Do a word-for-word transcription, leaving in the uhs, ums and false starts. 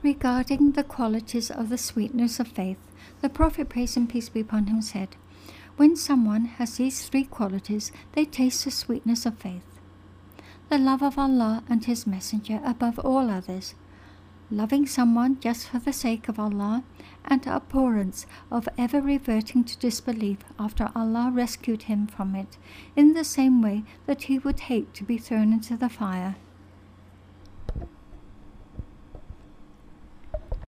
Regarding the qualities of the sweetness of faith, the Prophet, praise and peace be upon him, said, "When someone has these three qualities, they taste the sweetness of faith. The love of Allah and His Messenger above all others, loving someone just for the sake of Allah, and abhorrence of ever reverting to disbelief after Allah rescued him from it, in the same way that he would hate to be thrown into the fire."